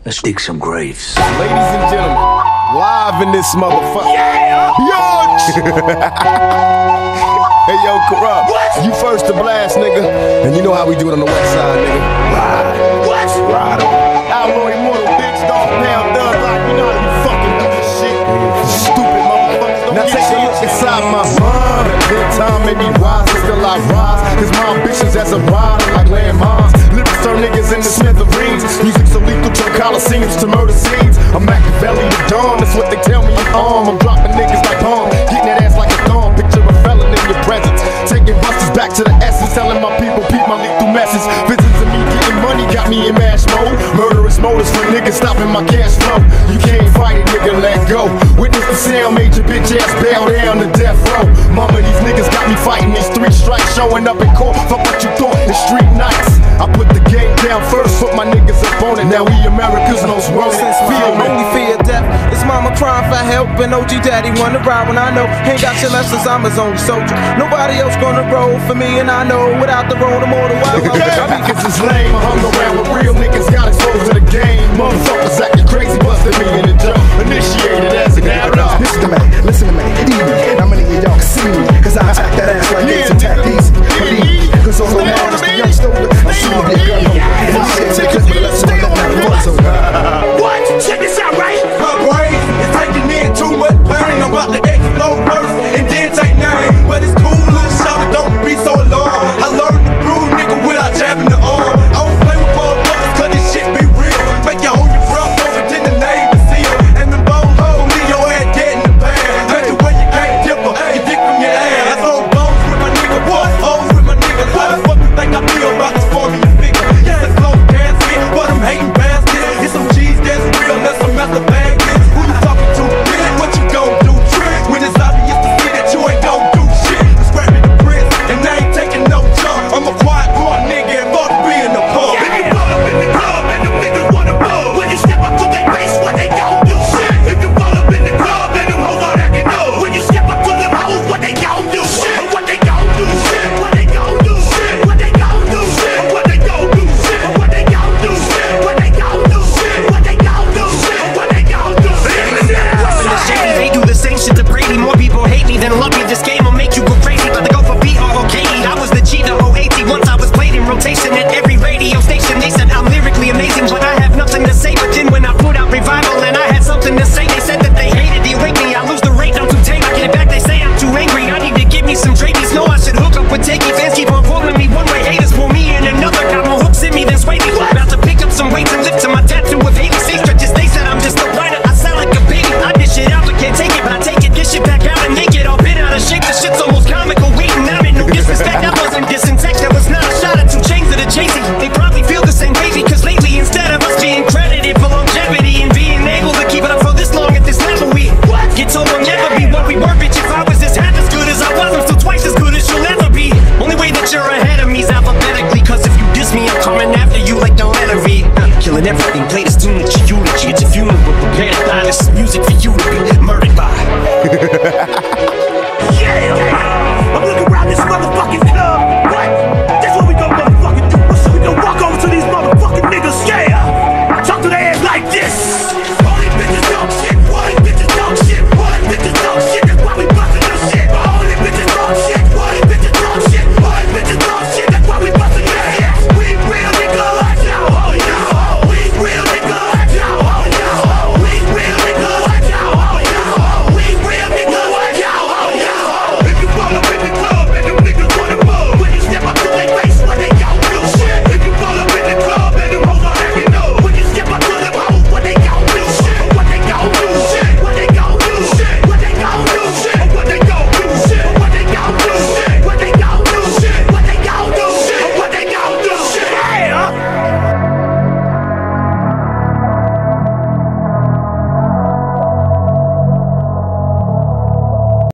Let's dig some graves. Ladies and gentlemen, live in this motherfucker. Yeah! Yo! Hey, yo, Corrupt. What? You first to blast, nigga. And you know how we do it on the west side, nigga. Ride. What? Ride on. Outlaw immortal, bitch, dog, pound, thug, like, you know how you fucking do this shit. Stupid motherfuckers. Now take a look inside my mind. Good time made me wise, but still I rise. Cause my ambitions as a rider, like landmines. Lyrics turn niggas into smithereens. Music so lethal to coliseums to murder scenes. I'm Machiavelli the dawn, that's what they tell me I'm I'm dropping niggas like bomb, getting that ass like a thumb. Picture a felon in your presence, taking busters back to the essence. Telling my people, peep my lethal message. Visions of me getting money got me in mash mode. Murderous motives for niggas stopping my cash flow. You can't fight it, nigga, let go. Witness the sound, made your bitch ass bow down to death row. Mama, these niggas got me fighting these 3 strikes. Showing up in court, fuck what you thought, it's street nights. I put the game down first, put my niggas up on it. Now we America's most wanted. Feel me. Only fear death is mama crying for help, and OG daddy wanna ride when I know ain't got your lessons. I'm his only soldier. Nobody else gonna roll for me, and I know without the road I'm all the way. Niggas is lame. I hung around with real niggas, got exposed to the game. Motherfuckers acting crazy, busted me in the jump. Initiated as a guy. Listen to me, how many of y'all can see me? Cause I attack that ass like this and tap these. Cause all around is the young stoner. I'm shooting your gun home. And I'm saying the clip, but let's let that muzzle. What? Check this out, right? My brain is taking in too much pain. I'm about to explode first and then take name. But it's cool, little shot, don't be so alarmed. I learned to brew, nigga, without jabbing the arm. I don't play with motherfuckers, cause this shit be real. Make you hold your breath, don't pretend the name is sealed. And the bone hole, leave your ass dead in the pan. Make the way you can't differ, you dick from your ass. I throw bones with my nigga, what? Hoes with my nigga. How the fuck you think I feel about this formula figure? Yeah, it's slow dance hit, but I'm hating baskets. It's some cheese that's real, that's some meth the bag is. Who you talking to? Bitch, what you gon' do? Trick when it's obvious to see that you ain't gon' do shit. I'm scrapping the bricks, and I ain't taking no jump. I'm a quiet boy, nigga, and fuck being a punk. If you pull up in the club and them niggas wanna blow, when you step up to their face, what they gon' do? Shit. If you pull up in the club and them hoes all acting up, when you step up to them hoes, what they gon' do? Shit. What they gon' do? Shit. What they gon' do? Shit. What they gon' do? Shit. What they gon' do? Shit. What they gon' do? Shit. What they gon' do? Shit. What they gon' do? Shit. What they gon' do? Shady, they do the same shit to Brady. More people hate me than love me. This game will make you go crazy. But they go for B-R-O-K-E. I was the G, the O-A-T. Once I was played in rotation at every radio station. They said I'm lyrically amazing, but I have nothing to say. But then when I put out Revival and I had something to say, they said that they hated the awake me. I lose the rate, I'm too tame. I get it back, they say I'm too angry. I need to give me some Drapies. No, I should hook up with Takey. Fans keep on pulling me one way. Haters pull me in another. Got more hooks in me than sway me. About to pick up some weights and lift to my tattoo with Haley. Say stretches, they said I'm just a whiner. I sound like a baby. I dish it out, but can't take it. But I take it, dish it back out and naked. All bit out of shape. The shit's almost comical. Waiting, I'm in no disrespect. That wasn't dissing. That was not a shot at 2 chains of the Jay-Z. They probably feel the same way because lately, instead of us being credited for longevity and being able to keep it up for this long at this level, we get told we'll never be what we were, bitch. If I was just half as good as I was, I'm still twice as good as you'll ever be. Only way that you're ahead of me is alphabetically, cause if you diss me, I'm coming after you like the letter V. Killing everything, play this tune at your eulogy. It's a funeral, but prepare to die. This is music for you to be murdered by.